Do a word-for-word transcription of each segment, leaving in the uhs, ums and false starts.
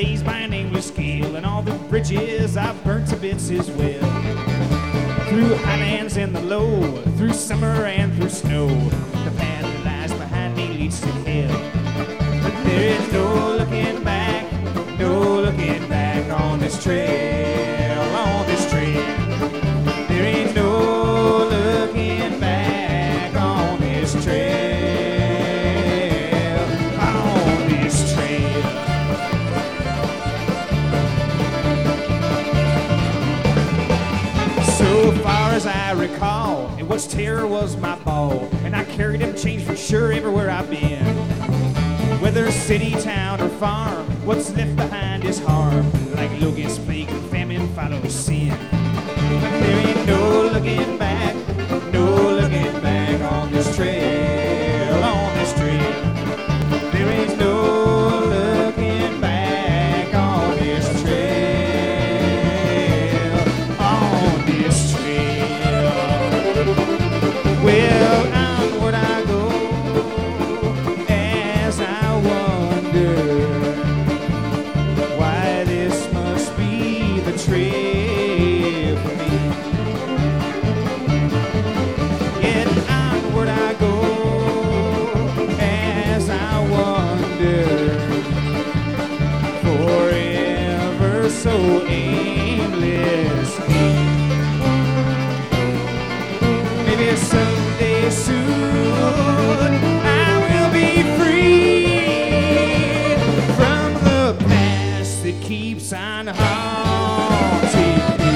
blazed by a nameless gale, and all the bridges I've burnt to bits as well. Through highlands and the low, through summer and through snow, the path that lies behind me leads to hell. But there is no looking back, no looking back on this trail, on this trail. There ain't no looking back on this trail, on this trail. So far as I recall, and what's terror was my ball, and I carried him change for sure everywhere I've been. Whether city, town, or farm, what's left behind is harm. Like Logan's plague and famine follows sin. But there ain't no looking back, no looking back on this trail, on this trail. There ain't no looking back on this trail, on this trail. Well, onward I go as I wonder why this must be the trail for me. Yet onward I go as I wander, forever so aimlessly. Maybe someday soon I will be free from the past that keeps on haunting me.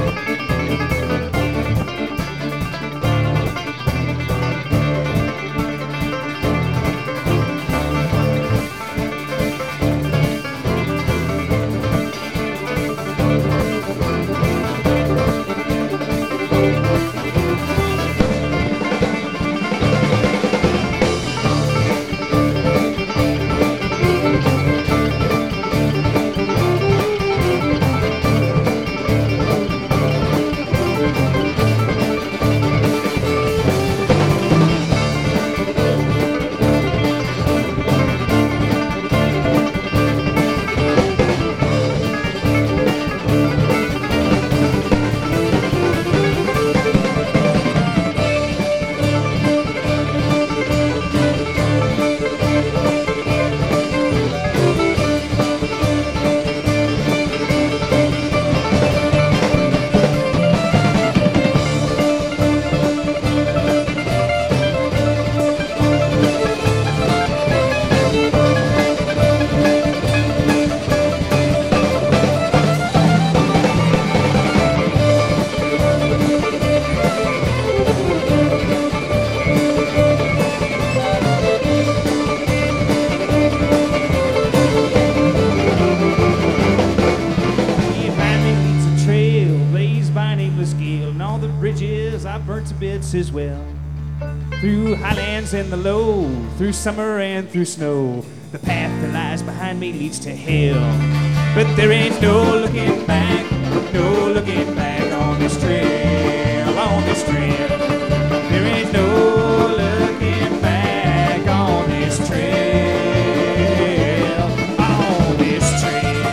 I burnt to bits as well. Through highlands and the low, through summer and through snow, the path that lies behind me leads to hell. But there ain't no looking back, no looking back on this trail, on this trail. There ain't no looking back on this trail, on this trail.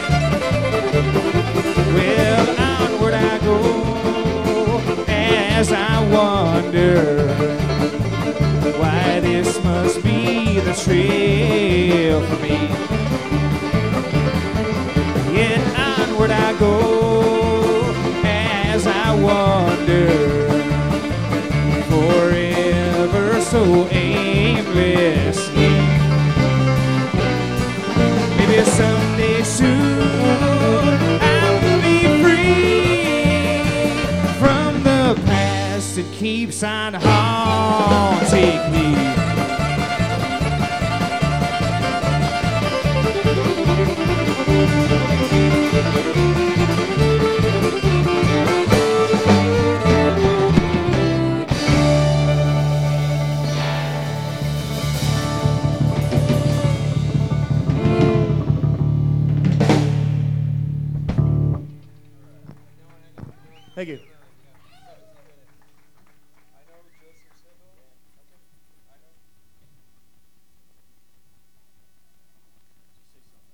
Well, onward I go as I wonder why this must be the trail for me. Yet onward I go as I wander forever so aimlessly. Maybe someday soon I will be free from the past that keeps on haunting me. Thank you.